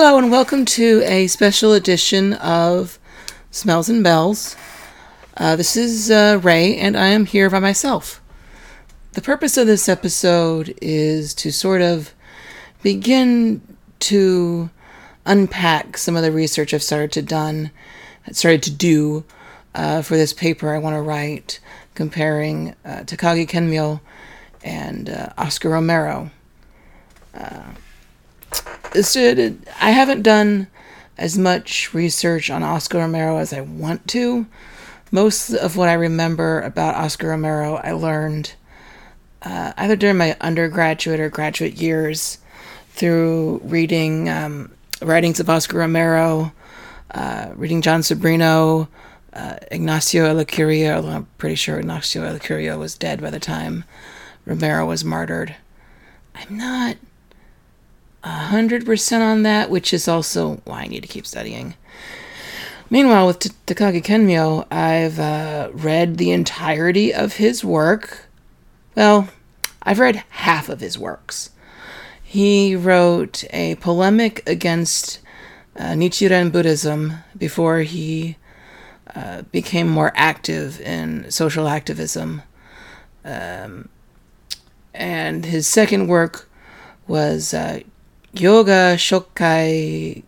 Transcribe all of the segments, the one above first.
Hello and welcome to a special edition of Smells and Bells. This is Ray and I am here by myself. The purpose of this episode is to sort of begin to unpack some of the research I've started to do for this paper I want to write comparing Takagi Kenmyo and Oscar Romero. I haven't done as much research on Oscar Romero as I want to. Most of what I remember about Oscar Romero I learned either during my undergraduate or graduate years through reading writings of Oscar Romero, reading John Sobrino, Ignacio Ellacuria, although I'm pretty sure Ignacio Ellacuria was dead by the time Romero was martyred. I'm not 100% on that, which is also why I need to keep studying. Meanwhile, with Takagi Kenmyo, I've read the entirety of his work. Well, I've read half of his works. He wrote a polemic against Nichiren Buddhism before he became more active in social activism. And his second work was Yoga Shokai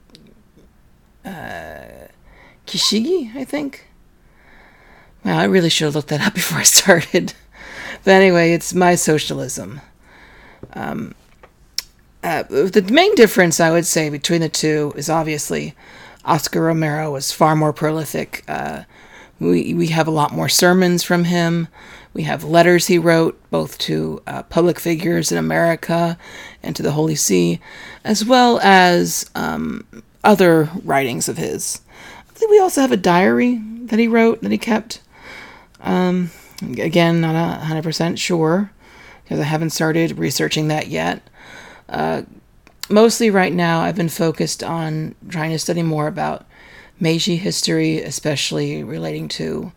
Kishigi, I think. Well, I really should have looked that up before I started. But anyway, it's My Socialism. The main difference, I would say, between the two is obviously Oscar Romero was far more prolific. We have a lot more sermons from him. We have letters he wrote, both to public figures in America and to the Holy See, as well as other writings of his. I think we also have a diary that he wrote, that he kept. Again, not 100% sure, because I haven't started researching that yet. Mostly right now, I've been focused on trying to study more about Meiji history, especially relating to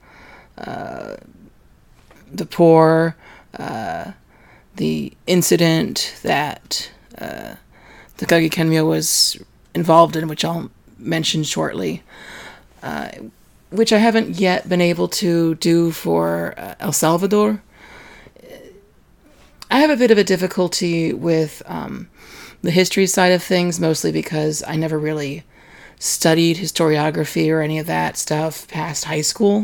the poor, the incident that Takagi Kenmyo was involved in, which I'll mention shortly, which I haven't yet been able to do for El Salvador. I have a bit of a difficulty with the history side of things, mostly because I never really studied historiography or any of that stuff past high school.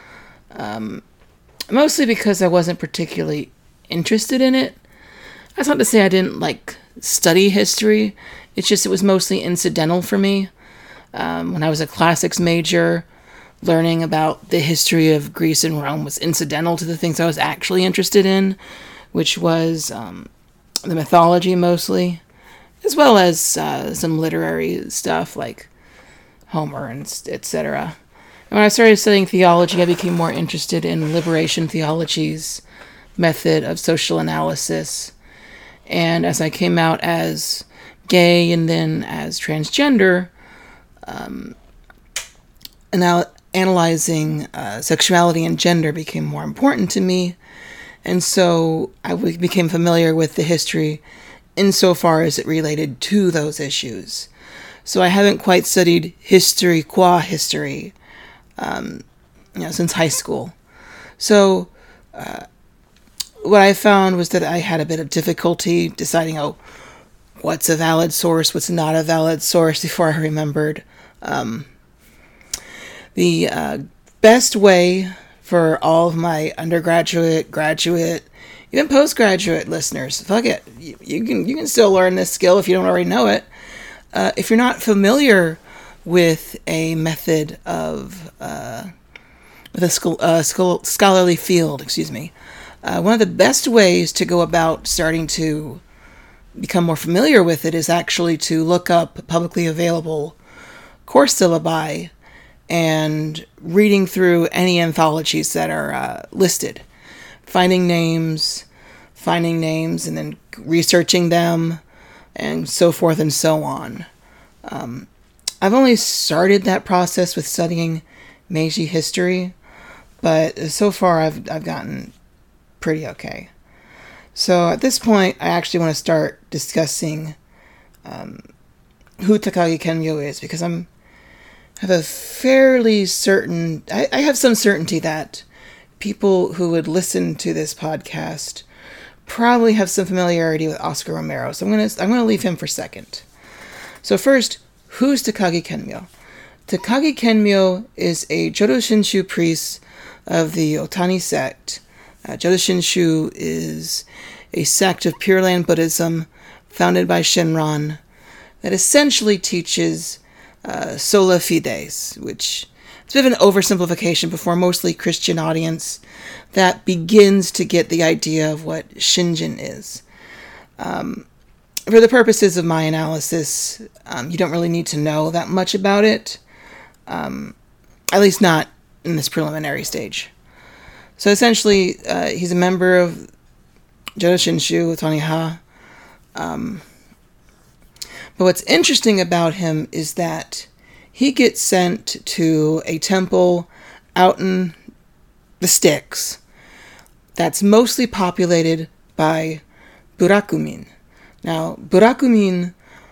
Mostly because I wasn't particularly interested in it. That's not to say I didn't, study history. It's just it was mostly incidental for me. When I was a classics major, learning about the history of Greece and Rome was incidental to the things I was actually interested in, which was the mythology mostly, as well as some literary stuff like Homer and etc. And when I started studying theology, I became more interested in liberation theology's method of social analysis. And as I came out as gay and then as transgender, analyzing sexuality and gender became more important to me. And so I became familiar with the history insofar as it related to those issues. So I haven't quite studied history qua history, since high school. So what I found was that I had a bit of difficulty deciding, what's a valid source, what's not a valid source, before I remembered. The best way for all of my undergraduate, graduate, even postgraduate listeners, fuck it, you can still learn this skill if you don't already know it. If you're not familiar with a method of with a scholarly field, one of the best ways to go about starting to become more familiar with it is actually to look up publicly available course syllabi and reading through any anthologies that are listed, finding names, and then researching them, and so forth and so on. I've only started that process with studying Meiji history, but so far I've gotten pretty okay. So at this point, I actually want to start discussing who Takagi Kenmyo is, because I have a fairly certain, I have some certainty that people who would listen to this podcast probably have some familiarity with Oscar Romero. So I'm gonna leave him for second. So first, who's Takagi Kenmyo? Takagi Kenmyo is a Jodo Shinshu priest of the Otani sect. Jodo Shinshu is a sect of Pure Land Buddhism founded by Shinran that essentially teaches sola fides, which it's a bit of an oversimplification before a mostly Christian audience that begins to get the idea of what Shinjin is. For the purposes of my analysis, you don't really need to know that much about it, at least not in this preliminary stage. So essentially, he's a member of Jodo Shinshu, Otani-ha. But what's interesting about him is that he gets sent to a temple out in the sticks that's mostly populated by Burakumin. Now, Burakumin,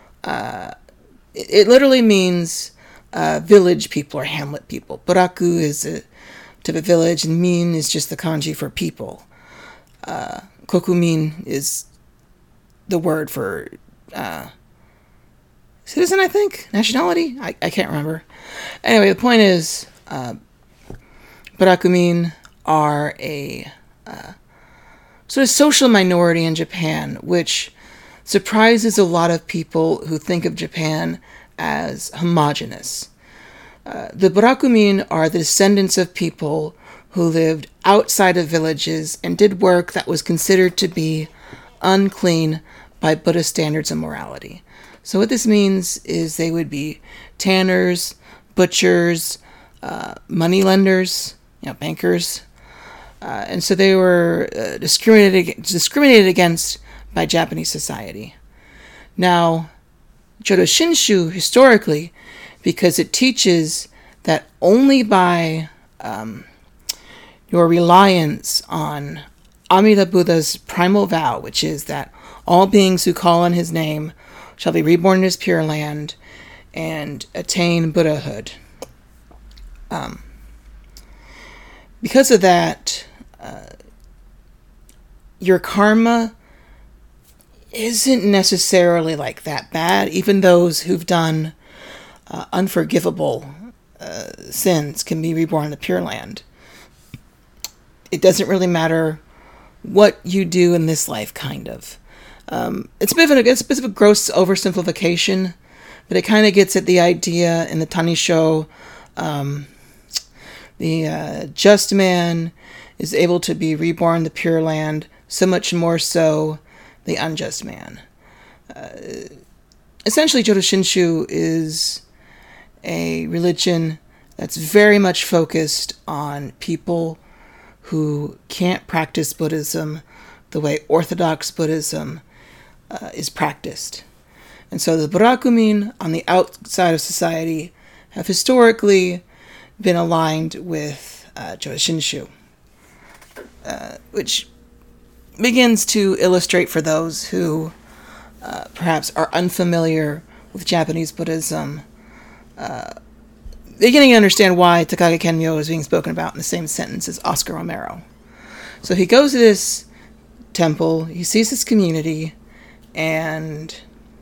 it literally means village people or hamlet people. Buraku is a type of village, and min is just the kanji for people. Kokumin is the word for citizen, I think? Nationality? I can't remember. Anyway, the point is, Burakumin are a sort of social minority in Japan, which surprises a lot of people who think of Japan as homogenous. The Burakumin are the descendants of people who lived outside of villages and did work that was considered to be unclean by Buddhist standards of morality. So what this means is they would be tanners, butchers, moneylenders, bankers. And so they were discriminated against by Japanese society. Now, Jodo Shinshu, historically, because it teaches that only by your reliance on Amida Buddha's primal vow, which is that all beings who call on his name shall be reborn in his pure land and attain Buddhahood. Because of that, your karma isn't necessarily like that bad. Even those who've done unforgivable sins can be reborn in the Pure Land. It doesn't really matter what you do in this life, kind of. It's a bit of a gross oversimplification, but it kind of gets at the idea in the Tanisho. The just man is able to be reborn in the Pure Land, so much more so the unjust man. Essentially, Jodo Shinshu is a religion that's very much focused on people who can't practice Buddhism the way Orthodox Buddhism is practiced. And so the Burakumin on the outside of society have historically been aligned with Jodo Shinshu, which begins to illustrate for those who perhaps are unfamiliar with Japanese Buddhism, beginning to understand why Takagi Kenmyo is being spoken about in the same sentence as Oscar Romero. So he goes to this temple, he sees this community, and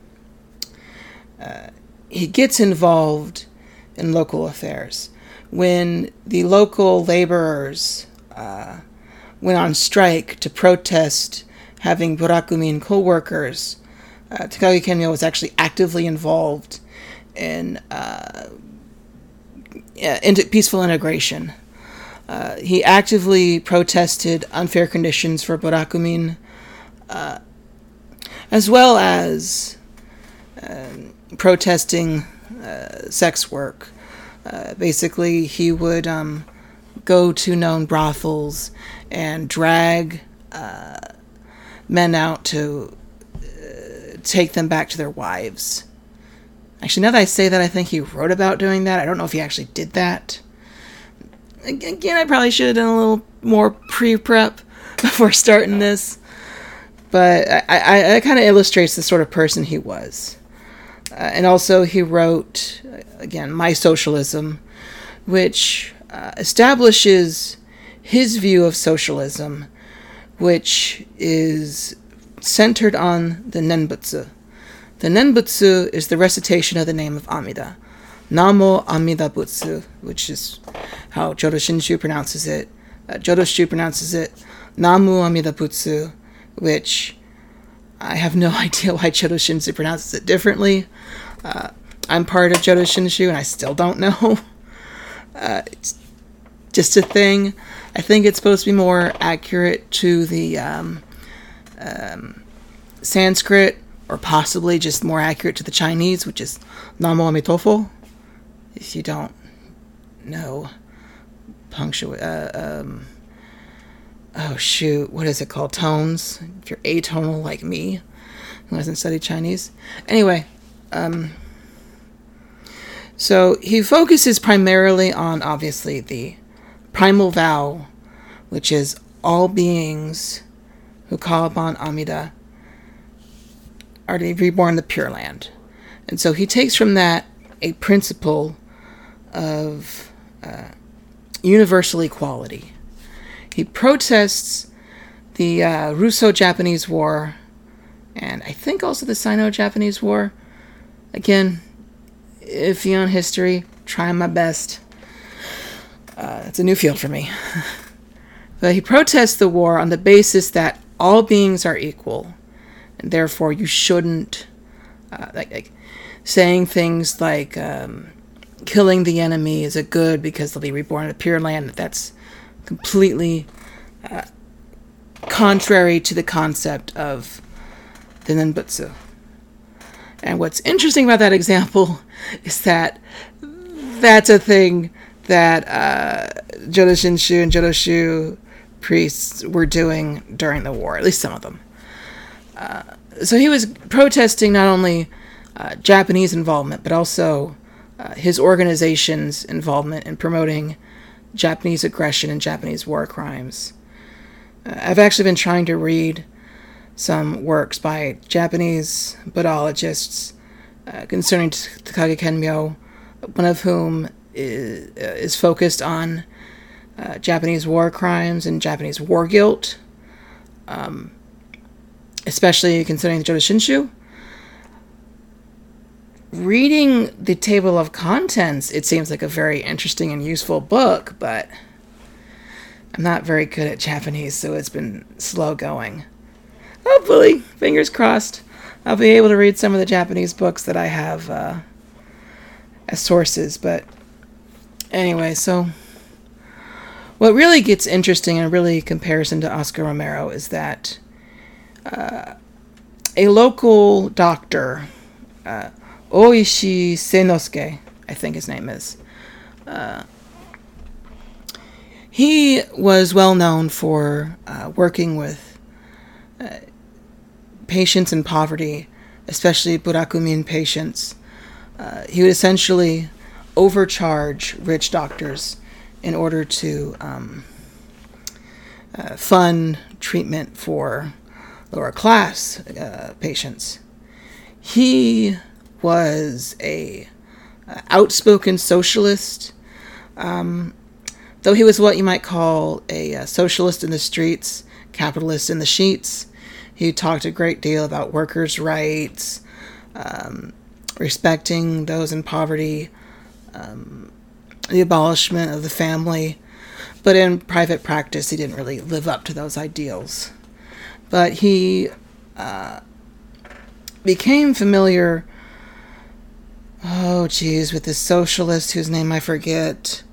he gets involved in local affairs. When the local laborers went on strike to protest having Burakumin co-workers, Takagi Kenmyo was actually actively involved in into peaceful integration. He actively protested unfair conditions for Burakumin, as well as protesting sex work. Basically, he would go to known brothels and drag men out to take them back to their wives. Actually, now that I say that, I think he wrote about doing that. I don't know if he actually did that. Again, I probably should have done a little more pre-prep before starting this. But I kind of illustrates the sort of person he was. And also he wrote, again, My Socialism, which establishes his view of socialism, which is centered on the Nenbutsu. The Nenbutsu is the recitation of the name of Amida. Namo Amida Butsu, which is how Jodo Shinshu pronounces it. Jodo Shu pronounces it Namu Amida Butsu, which I have no idea why Jodo Shinshu pronounces it differently. I'm part of Jodo Shinshu, and I still don't know. It's just a thing. I think it's supposed to be more accurate to the Sanskrit, or possibly just more accurate to the Chinese, which is Namo Amitofo. If you don't know oh shoot, what is it called? Tones. If you're atonal like me, who hasn't studied Chinese. Anyway, so he focuses primarily on, obviously, the primal vow, which is all beings who call upon Amida are to be reborn in the Pure Land. And so he takes from that a principle of universal equality. He protests the Russo-Japanese War, and I think also the Sino-Japanese War. Again, iffy on history, trying my best. It's a new field for me. But he protests the war on the basis that all beings are equal, and therefore you shouldn't, saying things like killing the enemy is a good because they'll be reborn in a Pure Land. That's completely contrary to the concept of the Nenbutsu. And what's interesting about that example is that that's a thing that Jodo Shinshu and Jodo Shu priests were doing during the war, at least some of them. So he was protesting not only Japanese involvement, but also his organization's involvement in promoting Japanese aggression and Japanese war crimes. I've actually been trying to read some works by Japanese Buddhologists concerning Takagi Kenmyo, one of whom is focused on Japanese war crimes and Japanese war guilt, especially concerning the Jodo Shinshu. Reading the table of contents, it seems like a very interesting and useful book, but I'm not very good at Japanese, so it's been slow going. Hopefully, fingers crossed, I'll be able to read some of the Japanese books that I have as sources. But anyway, so what really gets interesting in really comparison to Oscar Romero is that a local doctor, Oishi Seinosuke, I think his name is, he was well known for working with patients in poverty, especially Burakumin patients. He would essentially overcharge rich doctors in order to fund treatment for lower class patients. He was a outspoken socialist, though he was what you might call a socialist in the streets, capitalist in the sheets. He talked a great deal about workers' rights, respecting those in poverty, the abolishment of the family, but in private practice he didn't really live up to those ideals. But he became familiar with this socialist whose name I forget,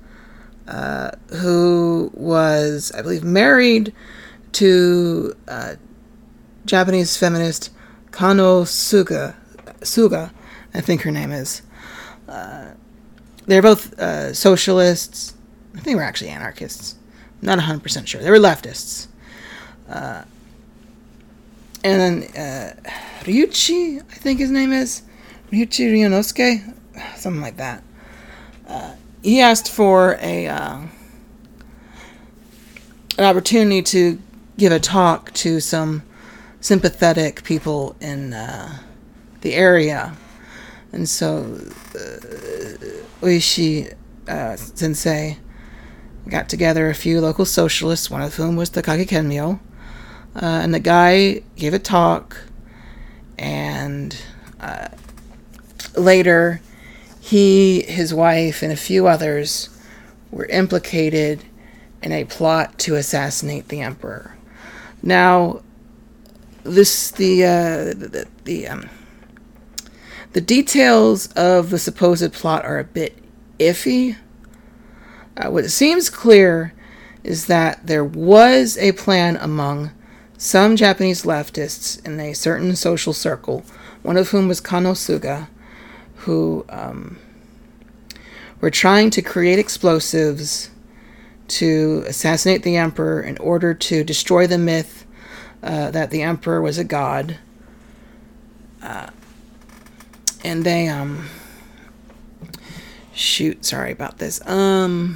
who was, I believe, married to Japanese feminist Kano Suga, I think her name is. They're both socialists. I think they were actually anarchists. I'm not 100% sure. They were leftists. And then Ryuichi, I think his name is. Ryuichi Ryunosuke? Something like that. He asked for an opportunity to give a talk to some sympathetic people in the area And so Oishi sensei got together a few local socialists, one of whom was Takagi Kenmyo, and the guy gave a talk, and later he, his wife, and a few others were implicated in a plot to assassinate the emperor. Now, the details of the supposed plot are a bit iffy. What seems clear is that there was a plan among some Japanese leftists in a certain social circle, one of whom was Kanosuga, who were trying to create explosives to assassinate the emperor in order to destroy the myth that the emperor was a god. And they, sorry about this. And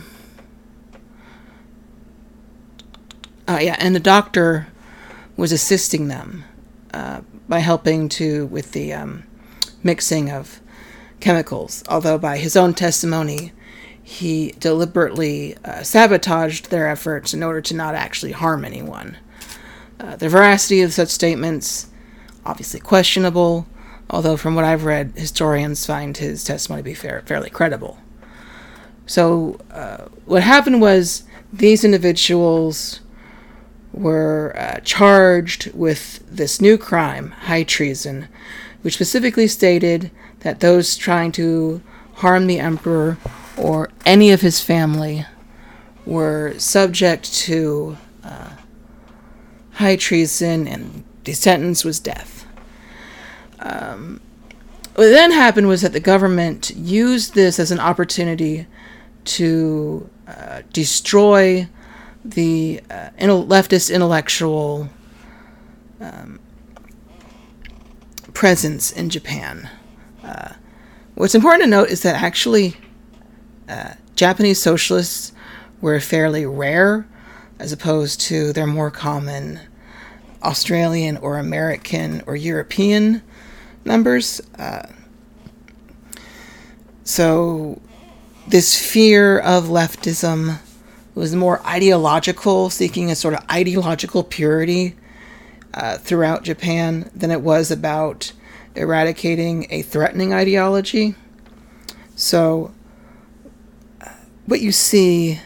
the doctor was assisting them by helping with the mixing of chemicals, although by his own testimony, he deliberately sabotaged their efforts in order to not actually harm anyone. The veracity of such statements, obviously questionable, although from what I've read, historians find his testimony to be fairly credible. So what happened was these individuals were charged with this new crime, high treason, which specifically stated that those trying to harm the emperor or any of his family were subject to high treason, and the sentence was death. What then happened was that the government used this as an opportunity to destroy the leftist intellectual presence in Japan. What's important to note is that actually Japanese socialists were fairly rare as opposed to their more common Australian or American or European members. So this fear of leftism was more ideological, seeking a sort of ideological purity throughout Japan than it was about eradicating a threatening ideology. So what you see,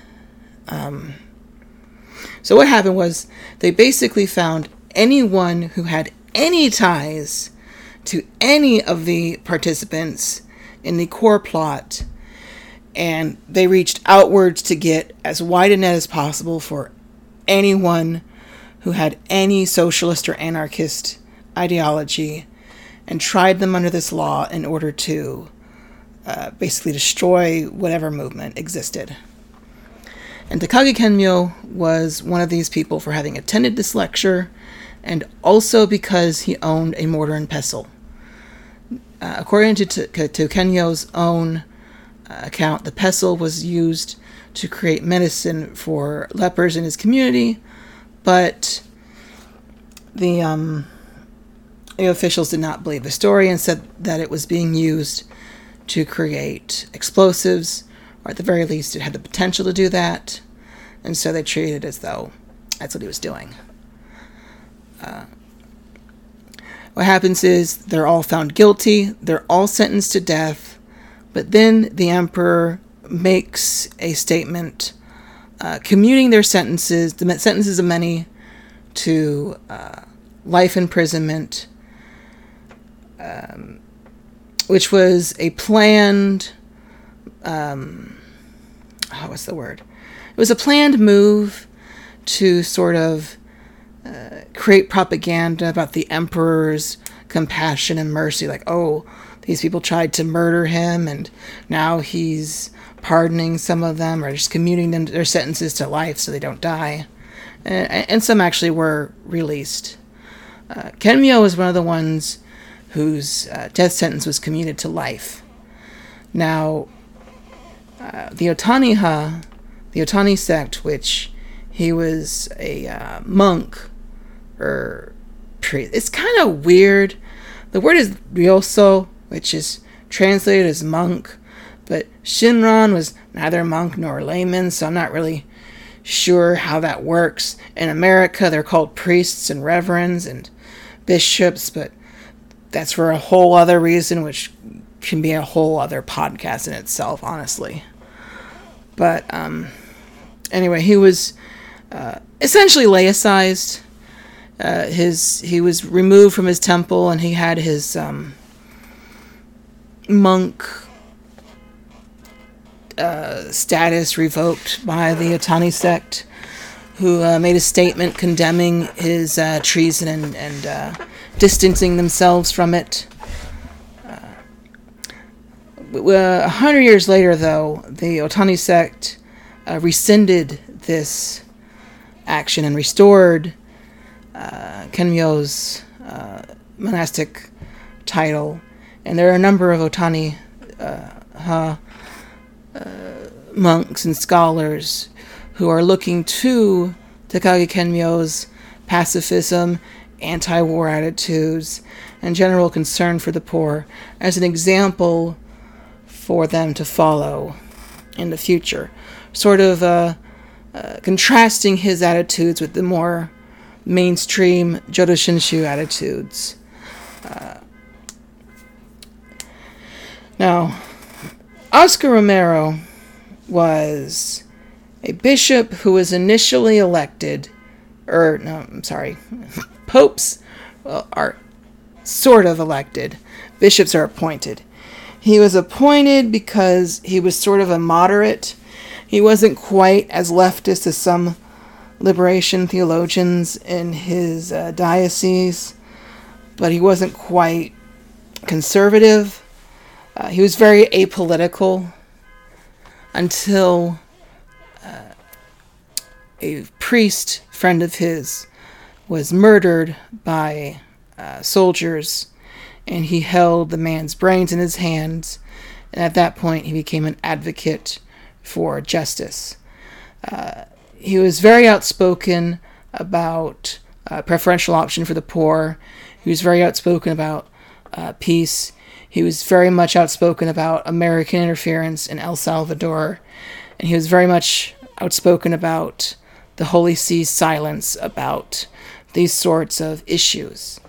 so what happened was they basically found anyone who had any ties to any of the participants in the core plot, and they reached outwards to get as wide a net as possible for anyone who had any socialist or anarchist ideology, and tried them under this law in order to basically destroy whatever movement existed. And Takagi Kenmyo was one of these people for having attended this lecture, and also because he owned a mortar and pestle. According to Kenmyo's own account, the pestle was used to create medicine for lepers in his community, but the officials did not believe the story and said that it was being used to create explosives, or at the very least it had the potential to do that, and so they treated it as though that's what he was doing. What happens is they're all found guilty, they're all sentenced to death, but then the emperor makes a statement commuting their sentences, the sentences of many, to life imprisonment, which was a planned, what's the word? It was a planned move to sort of create propaganda about the emperor's compassion and mercy, like, oh, these people tried to murder him and now he's pardoning some of them or just commuting them their sentences to life so they don't die. And some actually were released. Kenmyo was one of the ones whose death sentence was commuted to life. Now, the Otani sect, which he was a monk or priest. It's kind of weird. The word is ryoso, which is translated as monk, but Shinran was neither monk nor layman, so I'm not really sure how that works. In America, they're called priests and reverends and bishops, but that's for a whole other reason, which can be a whole other podcast in itself, honestly. But anyway, he was essentially laicized. He was removed from his temple, and he had his monk status revoked by the Otani sect, who made a statement condemning his treason and distancing themselves from it. 100 years later, though, the Otani sect rescinded this action and restored Kenmyo's monastic title. And there are a number of Otani monks and scholars who are looking to Takagi Kenmyo's pacifism, anti-war attitudes, and general concern for the poor as an example for them to follow in the future. Sort of contrasting his attitudes with the more mainstream Jodo Shinshu attitudes. Now, Oscar Romero was a bishop who was initially elected, popes are sort of elected. Bishops are appointed. He was appointed because he was sort of a moderate. He wasn't quite as leftist as some liberation theologians in his diocese, but he wasn't quite conservative. He was very apolitical until a priest friend of his was murdered by soldiers, and he held the man's brains in his hands, and at that point he became an advocate for justice. He was very outspoken about preferential option for the poor. He was very outspoken about peace. He was very much outspoken about American interference in El Salvador, and he was very much outspoken about the Holy See's silence about these sorts of issues.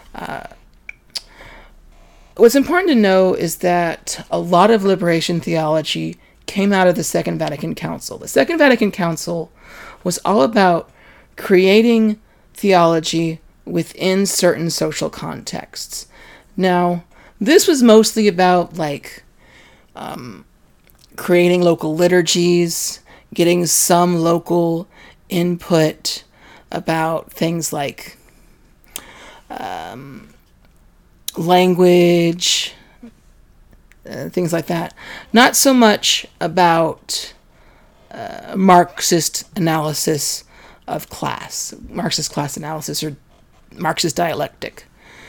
What's important to know is that a lot of liberation theology came out of the Second Vatican Council. The Second Vatican Council was all about creating theology within certain social contexts. Now, this was mostly about creating local liturgies, getting some local input about things like language, things like that. Not so much about Marxist analysis of class, Marxist class analysis, or Marxist dialectic.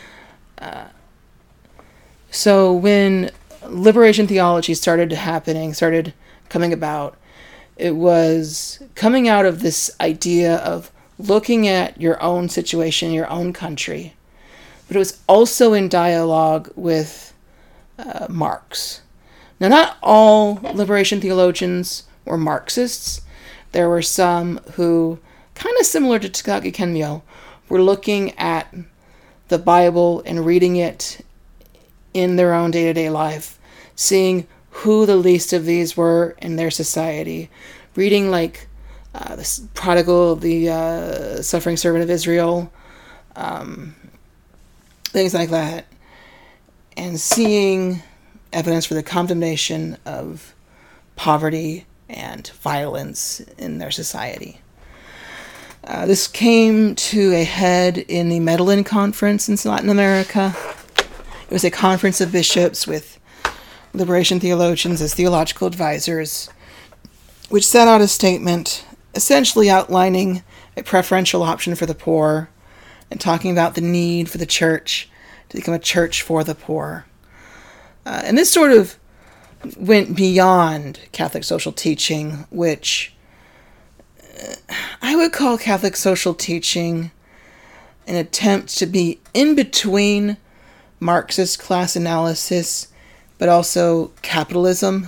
So when liberation theology started coming about, it was coming out of this idea of looking at your own situation, your own country, but it was also in dialogue with Marx. Now, not all liberation theologians were Marxists. There were some who, kind of similar to Takagi Kenmyo, were looking at the Bible and reading it in their own day-to-day life, seeing who the least of these were in their society, reading like the Prodigal, the Suffering Servant of Israel, things like that, and seeing evidence for the condemnation of poverty and violence in their society. This came to a head in the Medellin Conference in Latin America. It was a conference of bishops with liberation theologians as theological advisors, which set out a statement essentially outlining a preferential option for the poor and talking about the need for the church to become a church for the poor. And this sort of went beyond Catholic social teaching, which I would call Catholic social teaching an attempt to be in between Marxist class analysis but also capitalism.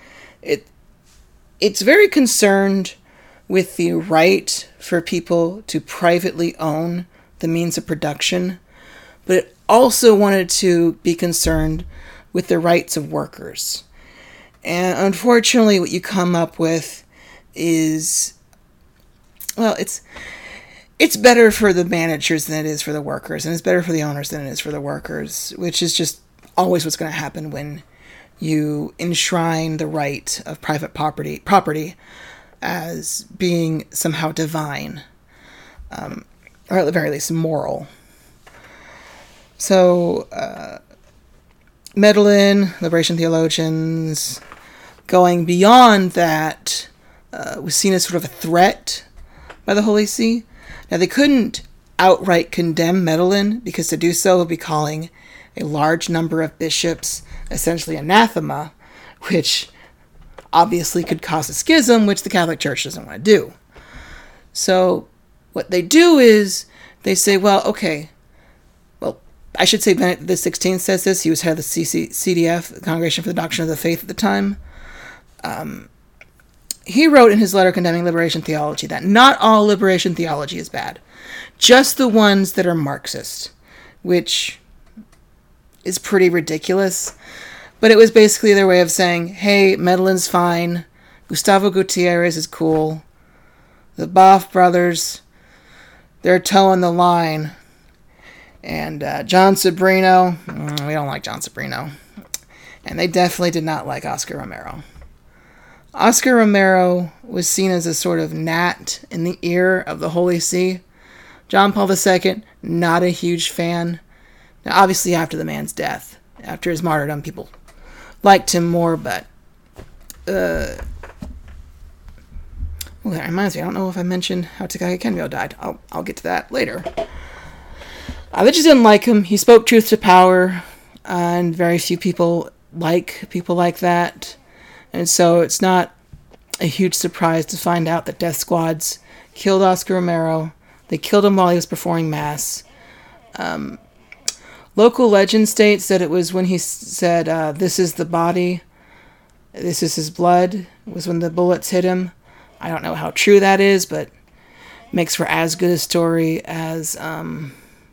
It's very concerned with the right for people to privately own the means of production, but it also wanted to be concerned with the rights of workers. And unfortunately, what you come up with is, well, it's better for the managers than it is for the workers, and it's better for the owners than it is for the workers, which is just always what's going to happen when you enshrine the right of private property as being somehow divine, or at the very least moral. So, Medellin, liberation theologians, going beyond that, was seen as sort of a threat by the Holy See. Now, they couldn't outright condemn Medellin, because to do so would be calling a large number of bishops essentially anathema, which obviously could cause a schism, which the Catholic Church doesn't want to do. So what they do is they say, well, okay, well, I should say Benedict XVI says this. He was head of the CDF, the Congregation for the Doctrine of the Faith at the time. He wrote in his letter condemning liberation theology that not all liberation theology is bad, just the ones that are Marxist, which is pretty ridiculous. But it was basically their way of saying, hey, Medellin's fine, Gustavo Gutierrez is cool, the Boff brothers, they're towing the line, and John Sobrino, we don't like John Sobrino, and they definitely did not like Oscar Romero. Oscar Romero was seen as a sort of gnat in the ear of the Holy See. John Paul II, not a huge fan. Now, obviously, after the man's death, after his martyrdom, people liked him more, but that reminds me, I don't know if I mentioned how Takagi Kenmyo died. I'll get to that later. They just didn't like him. He spoke truth to power, and very few people like people like that. And so it's not a huge surprise to find out that death squads killed Oscar Romero. They killed him while he was performing Mass. Local legend states that it was when he said, this is the body, this is his blood, was when the bullets hit him. I don't know how true that is, but makes for as good a story as, I don't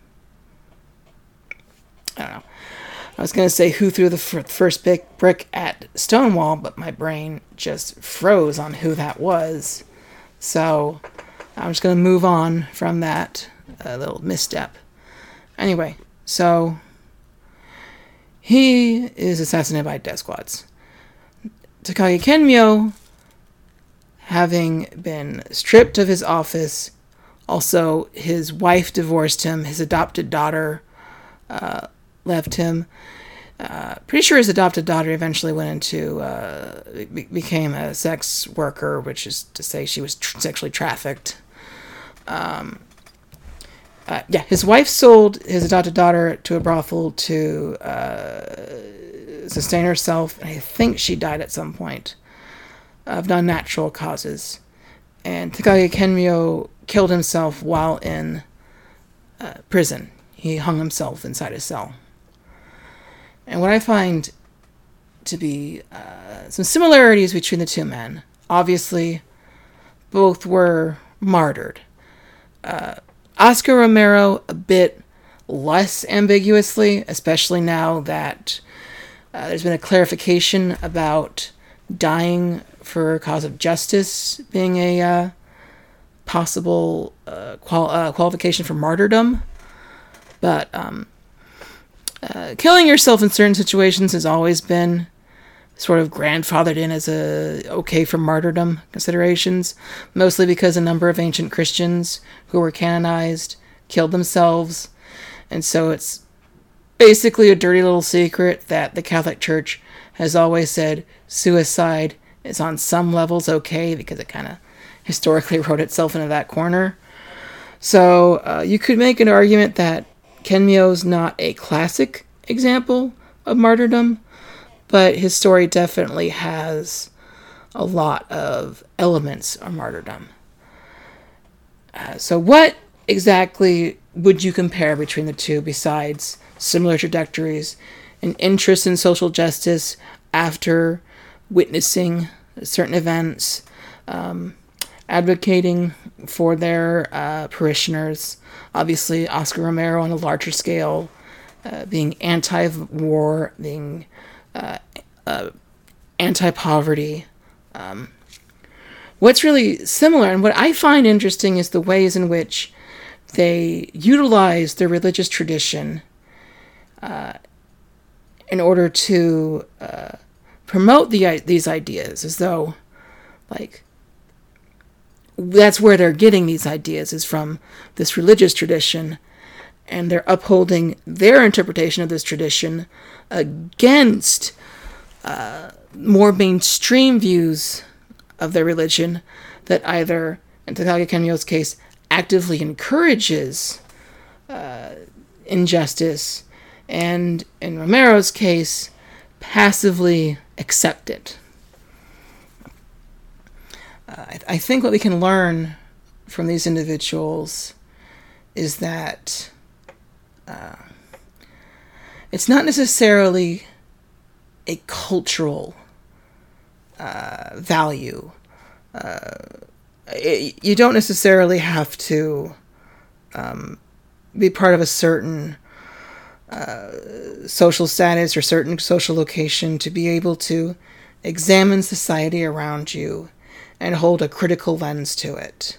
know. I was going to say who threw the first big brick at Stonewall, but my brain just froze on who that was. So I'm just going to move on from that little misstep. Anyway, so he is assassinated by death squads. Takagi Kenmyo, having been stripped of his office, also his wife divorced him, his adopted daughter left him. Pretty sure his adopted daughter eventually went into, became a sex worker, which is to say she was sexually trafficked. His wife sold his adopted daughter to a brothel to sustain herself, and I think she died at some point of non-natural causes. And Takagi Kenmyo killed himself while in prison. He hung himself inside his cell. And what I find to be some similarities between the two men, obviously, both were martyred. Oscar Romero a bit less ambiguously, especially now that there's been a clarification about dying for a cause of justice being a possible qualification for martyrdom. But killing yourself in certain situations has always been sort of grandfathered in as okay for martyrdom considerations, mostly because a number of ancient Christians who were canonized killed themselves. And so it's basically a dirty little secret that the Catholic Church has always said suicide is on some levels okay, because it kind of historically wrote itself into that corner. So you could make an argument that Kenmyo's not a classic example of martyrdom, but his story definitely has a lot of elements of martyrdom. So what exactly would you compare between the two besides similar trajectories an interest in social justice after witnessing certain events, advocating for their parishioners. Obviously, Oscar Romero on a larger scale, being anti-war, being anti-poverty. What's really similar, and what I find interesting, is the ways in which they utilize their religious tradition in order to promote these ideas, as though, like, that's where they're getting these ideas, is from this religious tradition, and they're upholding their interpretation of this tradition against more mainstream views of their religion that either, in Takagi Kenmyo's case, actively encourages injustice, and in Romero's case, passively accept it. I think what we can learn from these individuals is that it's not necessarily a cultural value. You don't necessarily have to be part of a certain social status or certain social location to be able to examine society around you and hold a critical lens to it.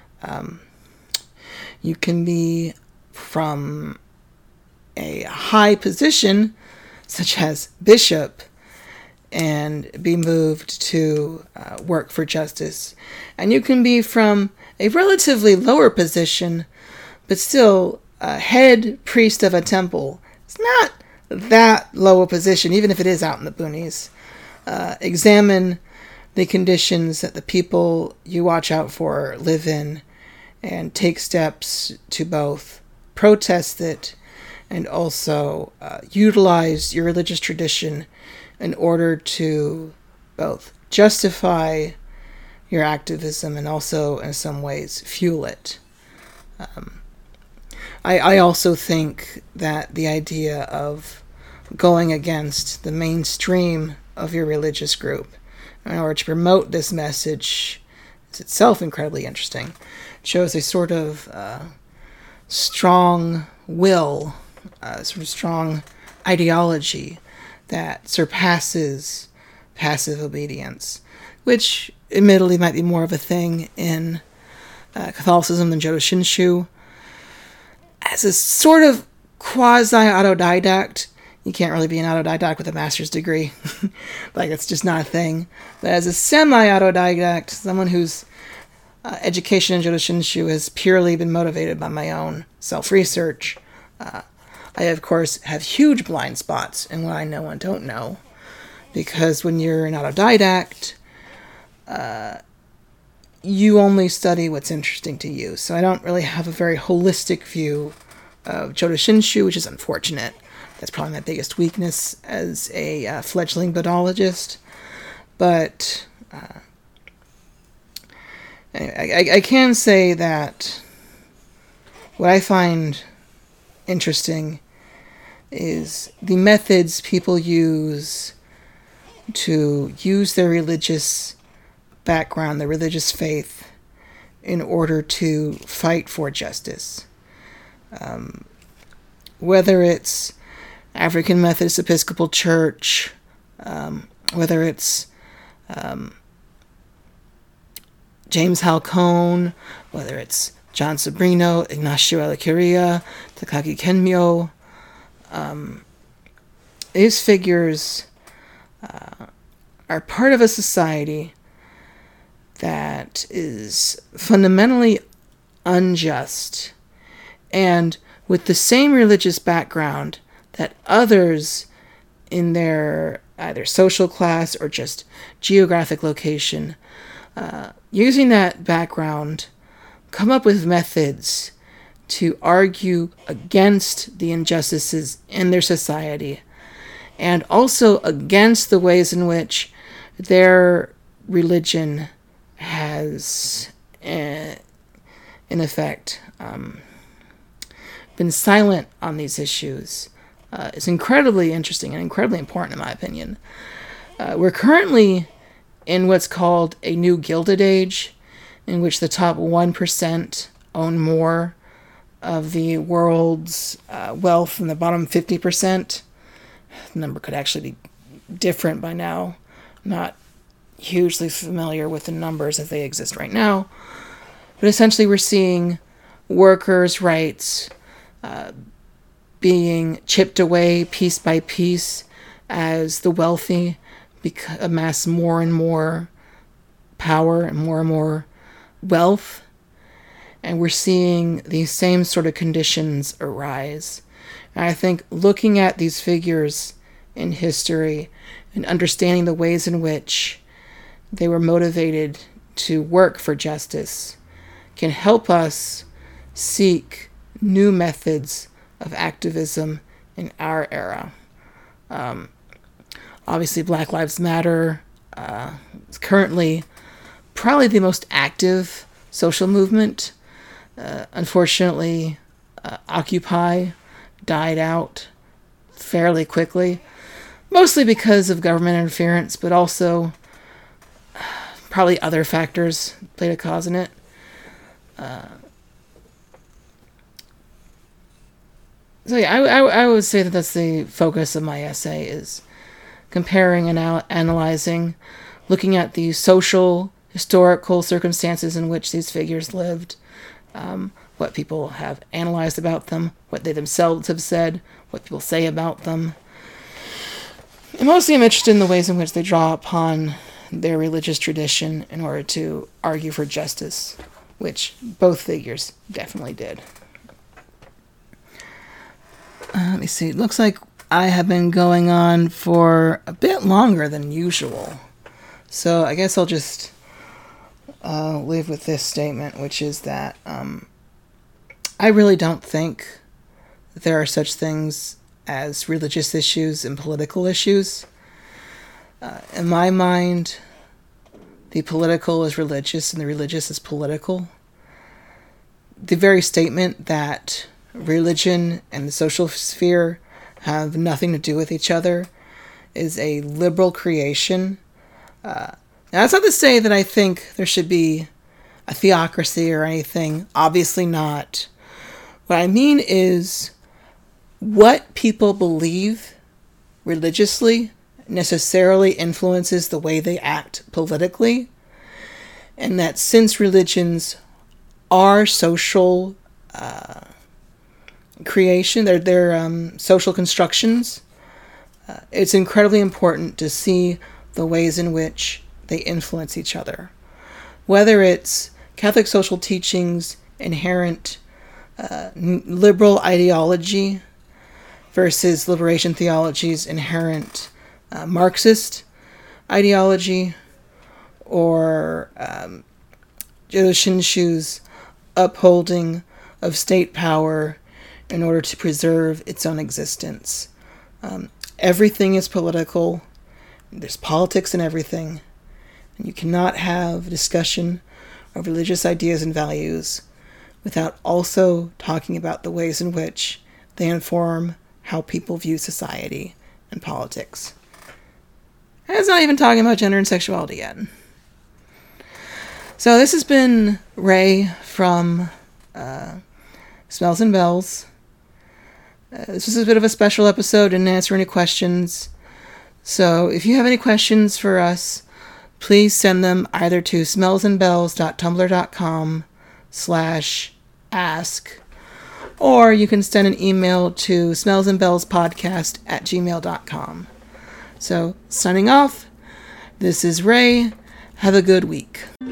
You can be from a high position, such as bishop, and be moved to work for justice. And you can be from a relatively lower position, but still a head priest of a temple. It's not that low a position, even if it is out in the boonies. Examine the conditions that the people you watch out for live in, and take steps to both protest it and also utilize your religious tradition in order to both justify your activism and also, in some ways, fuel it. I also think that the idea of going against the mainstream of your religious group in order to promote this message is itself incredibly interesting. It shows a sort of strong will, sort of strong ideology that surpasses passive obedience, which admittedly might be more of a thing in Catholicism than Jodo Shinshu. As a sort of quasi-autodidact, you can't really be an autodidact with a master's degree. Like, it's just not a thing. But as a semi-autodidact, someone whose education in Jodo Shinshu has purely been motivated by my own self-research, I, of course, have huge blind spots in what I know and don't know. Because when you're an autodidact, you only study what's interesting to you. So I don't really have a very holistic view of Jodo Shinshu, which is unfortunate. That's probably my biggest weakness as a fledgling Buddhologist. But I can say that what I find interesting is the methods people use to use their religious background, their religious faith, in order to fight for justice. Whether it's African Methodist Episcopal Church, whether it's James Hal Cone, whether it's John Sobrino, Ignacio Ellacuria, Takagi Kenmyo, these figures are part of a society that is fundamentally unjust, and with the same religious background that others in their either social class or just geographic location, using that background, come up with methods to argue against the injustices in their society, and also against the ways in which their religion has, in effect, been silent on these issues, is incredibly interesting and incredibly important in my opinion. We're currently in what's called a new Gilded Age, in which the top 1% own more of the world's wealth than the bottom 50%. The number could actually be different by now. Not hugely familiar with the numbers as they exist right now. But essentially we're seeing workers' rights being chipped away piece by piece as the wealthy amass more and more power and more wealth. And we're seeing these same sort of conditions arise. And I think looking at these figures in history and understanding the ways in which they were motivated to work for justice can help us seek new methods of activism in our era. Obviously, Black Lives Matter is currently probably the most active social movement. Unfortunately, Occupy died out fairly quickly, mostly because of government interference, but also probably other factors played a cause in it. So yeah, I would say that that's the focus of my essay, is comparing and analyzing, looking at the social, historical circumstances in which these figures lived, what people have analyzed about them, what they themselves have said, what people say about them. And mostly I'm interested in the ways in which they draw upon their religious tradition in order to argue for justice, which both figures definitely did. Let me see. It looks like I have been going on for a bit longer than usual. So I guess I'll just leave with this statement, which is that I really don't think that there are such things as religious issues and political issues. In my mind, the political is religious and the religious is political. The very statement that religion and the social sphere have nothing to do with each other is a liberal creation. Now, that's not to say that I think there should be a theocracy or anything. Obviously not. What I mean is what people believe religiously necessarily influences the way they act politically. And that since religions are social creation, they're social constructions, it's incredibly important to see the ways in which they influence each other. Whether it's Catholic social teachings, inherent liberal ideology versus liberation theology's inherent Marxist ideology, or Jodo Shinshu's upholding of state power in order to preserve its own existence. Everything is political. There's politics in everything. And you cannot have a discussion of religious ideas and values without also talking about the ways in which they inform how people view society and politics. And it's not even talking about gender and sexuality yet. So this has been Ray from Smells and Bells. This was a bit of a special episode, didn't answer any questions. So if you have any questions for us, please send them either to smellsandbells.tumblr.com/ask, or you can send an email to smellsandbellspodcast@gmail.com. So, signing off, this is Ray. Have a good week.